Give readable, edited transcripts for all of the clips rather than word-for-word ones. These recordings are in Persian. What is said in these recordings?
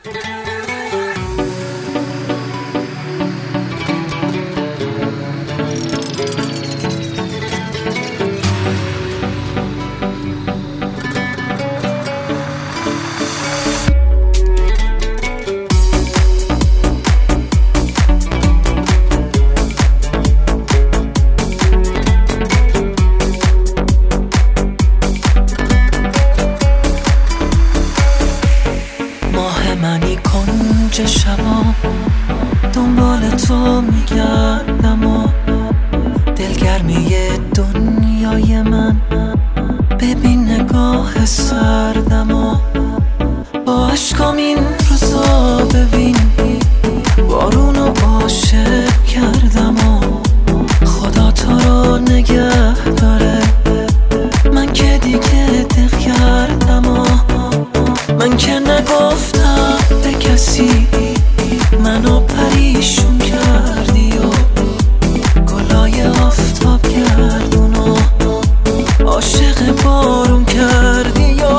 منی کنج شبا دنبال تو میگردم و دلگرمی دنیای من ببین نگاه سردم و با عشقام این روزا ببین بارونو عاشق کردم و خدا تو رو نگه داره من که دیگه دق کردم و من که نگفتم به کسی منو پریشون کردی و گلای آفتاب گردون و عاشق بارون کردی و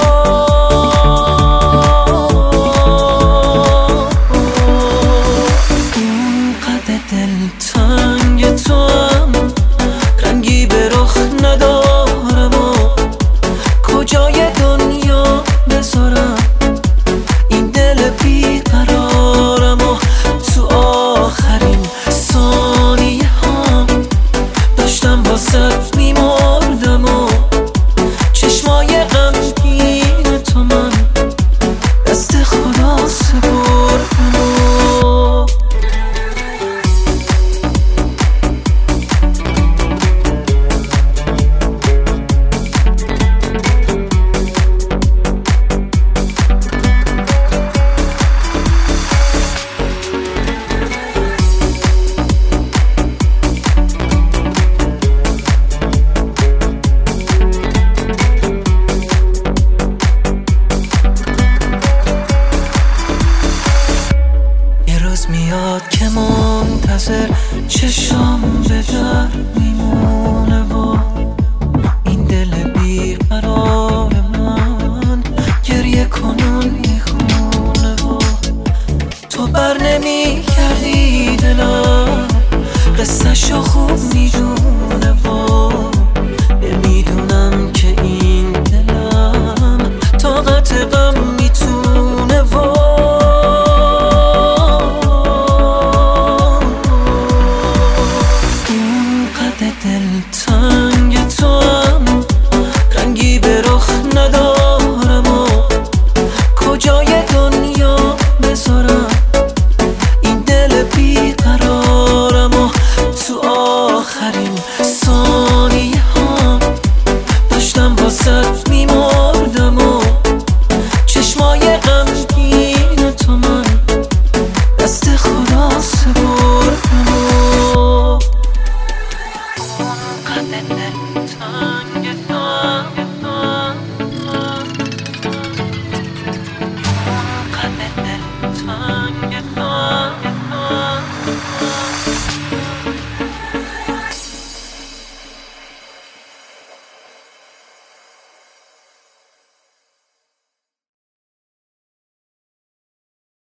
اون قد دلتنگ تو هم رنگی به رخ ندارم و کجای دنیا بذارم بیقرارم و تو آخرین ثانیه ها داشتم واسه میمردم و چشمای غمگین تو من دست خدا سپردم و میاد که منتظر چشام به در میمونه و این دل بیقرار من گریه کنون میخونه و تو بر نمی کردی دلم قصه‌شو خوب میدونه و نمیدونم که این دلم طاقت غم میتونه و دلتنگ تو هم رنگی به رخ ندارم و کجای دنیا بذارم این دل بیقرارم و تو آخرین ثانیه ها داشتم واسه میمردم و چشمای غمگین تو من دست خدا سپردم و قد دلتنگ تو